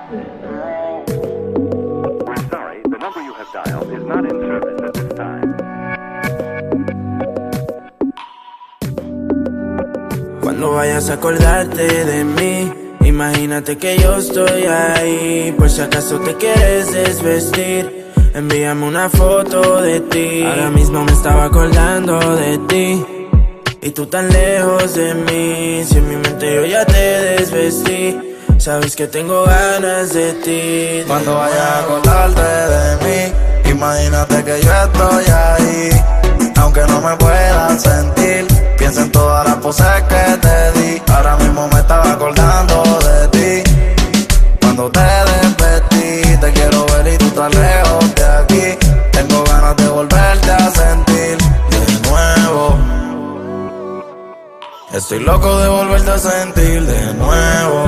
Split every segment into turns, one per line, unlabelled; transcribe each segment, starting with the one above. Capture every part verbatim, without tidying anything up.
We're sorry, the number you have dialed is not in service at this time.
Cuando vayas a acordarte de mí, imagínate que yo estoy ahí. Por si acaso te quieres desvestir, envíame una foto de ti. Ahora mismo me estaba acordando de ti y tú tan lejos de mí. Si en mi mente yo ya te desvestí, sabes que tengo ganas de ti.
Cuando vayas a acordarte de mí, imagínate que yo estoy ahí. Aunque no me puedas sentir, piensa en todas las poses que te di. Ahora mismo me estaba acordando de ti. Cuando te desvestí, te quiero ver y tú estás lejos de aquí. Tengo ganas de volverte a sentir de nuevo. Estoy loco de volverte a sentir de nuevo.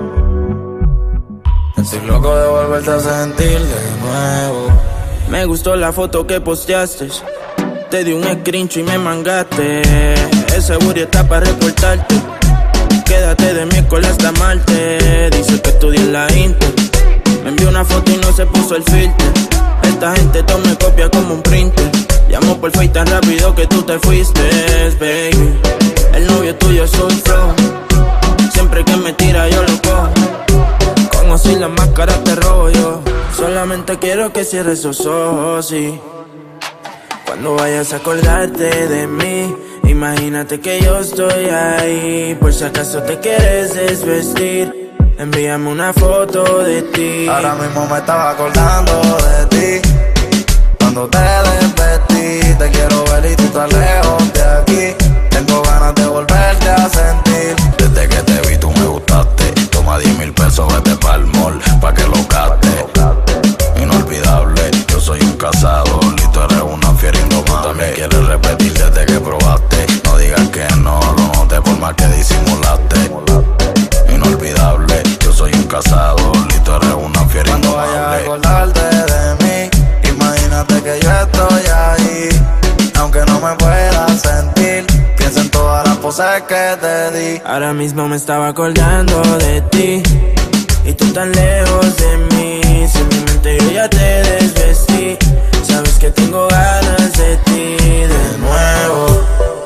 Estoy loco de volverte a sentir de nuevo.
Me gustó la foto que posteaste, te di un screenshot y me mangaste. Ese booty está para reportarte. Quédate de miércoles hasta martes. Dice que estudia en la Inter. Me envió una foto y no se puso el filtro. Esta gente toma copia como un printer. Llamó por Face tan rápido que tú te fuiste, baby. El novio tuyo es un flow. Siempre que me tira yo lo cojo. Con o sin la máscara te robo yo. Solamente quiero que cierres esos ojos, sí. Cuando vayas a acordarte de mí, imagínate que yo estoy ahí. Por si acaso te quieres desvestir, envíame una foto de ti.
Ahora mismo me estaba acordando de ti. Cuando te desvestí, te quiero ver y tú estás lejos de aquí. Tengo ganas de volverte a sentir. Desde que te vi tú me gustaste. Toma diez mil pesos, vete pa'l mall, pa' que lo gastes. Inolvidable, yo soy un cazador y tú eres una fiera indomable. También quieres repetir desde que probaste. No digas que no, lo noté por más que disimulaste. Inolvidable, yo soy un cazador y tú eres una fiera indomable. Cuando vayas a acordarte de mí, imagínate que yo estoy ahí. Aunque no me puedas sentir, piensa en todas las poses que te di.
Ahora mismo me estaba acordando de ti y tú tan lejos de mí. Si en mi mente yo ya te desvestí, sabes que tengo ganas de ti de nuevo.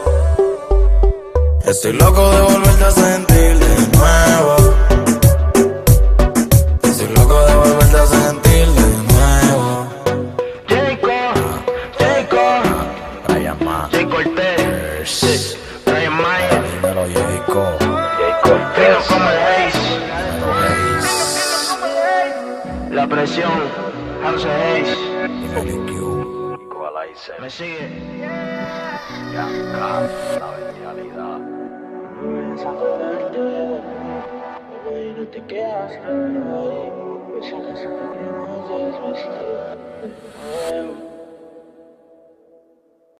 Estoy loco de volverte a sentir de nuevo. Estoy loco de volverte a sentir de nuevo.
Jacob, Jacob,
Brian Ma,
Jay Cortez, Brian Mayer,
dímelo Jacob,
fino como el Haze,
Hayes,
la presión, House of Haze,
dímelo Q, Equalizer,
me sigue.
Bianca, la bestialidad.
Imagínate que hasta